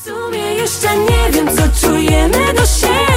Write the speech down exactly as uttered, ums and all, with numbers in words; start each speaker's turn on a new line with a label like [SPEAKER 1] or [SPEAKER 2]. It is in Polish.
[SPEAKER 1] W sumie jeszcze nie wiem, co czujemy do siebie.